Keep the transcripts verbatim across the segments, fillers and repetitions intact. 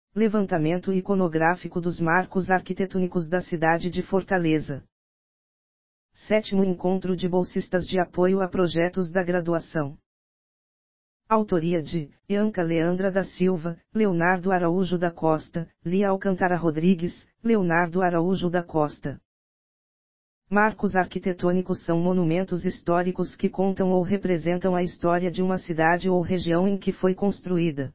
Levantamento iconográfico dos marcos arquitetônicos da cidade de Fortaleza. Sétimo Encontro de Bolsistas de Apoio a Projetos da Graduação. Autoria de Ianca Leandra da Silva, Leonardo Araújo da Costa, Lia Alcântara Rodrigues, Leonardo Araújo da Costa. Marcos arquitetônicos são monumentos históricos que contam ou representam a história de uma cidade ou região em que foi construída.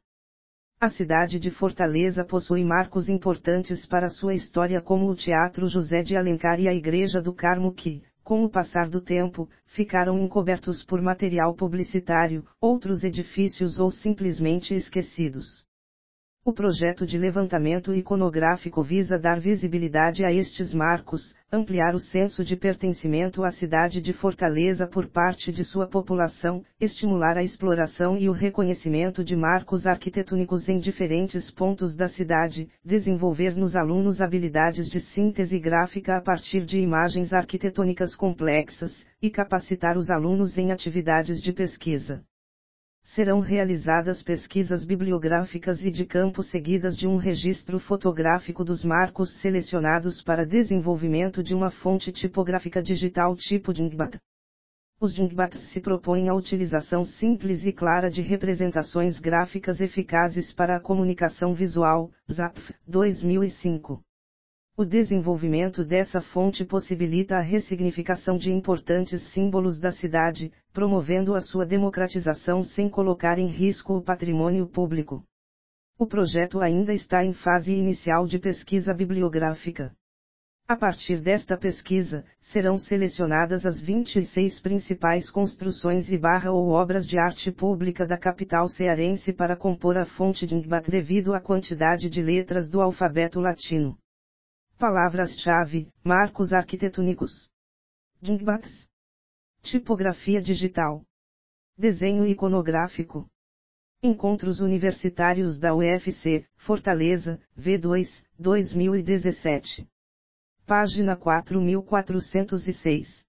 A cidade de Fortaleza possui marcos importantes para sua história, como o Teatro José de Alencar e a Igreja do Carmo, que, com o passar do tempo, ficaram encobertos por material publicitário, outros edifícios ou simplesmente esquecidos. O projeto de levantamento iconográfico visa dar visibilidade a estes marcos, ampliar o senso de pertencimento à cidade de Fortaleza por parte de sua população, estimular a exploração e o reconhecimento de marcos arquitetônicos em diferentes pontos da cidade, desenvolver nos alunos habilidades de síntese gráfica a partir de imagens arquitetônicas complexas, e capacitar os alunos em atividades de pesquisa. Serão realizadas pesquisas bibliográficas e de campo seguidas de um registro fotográfico dos marcos selecionados para desenvolvimento de uma fonte tipográfica digital tipo Dingbat. Os Dingbats se propõem a utilização simples e clara de representações gráficas eficazes para a comunicação visual, Z A P, dois mil e cinco. O desenvolvimento dessa fonte possibilita a ressignificação de importantes símbolos da cidade, promovendo a sua democratização sem colocar em risco o patrimônio público. O projeto ainda está em fase inicial de pesquisa bibliográfica. A partir desta pesquisa, serão selecionadas as vinte e seis principais construções e barra ou obras de arte pública da capital cearense para compor a fonte Dingbat devido à quantidade de letras do alfabeto latino. Palavras-chave: marcos arquitetônicos, Dingbats, tipografia digital, desenho iconográfico. Encontros Universitários da U F C, Fortaleza, V dois, dois mil e dezessete. Página quatro mil quatrocentos e seis.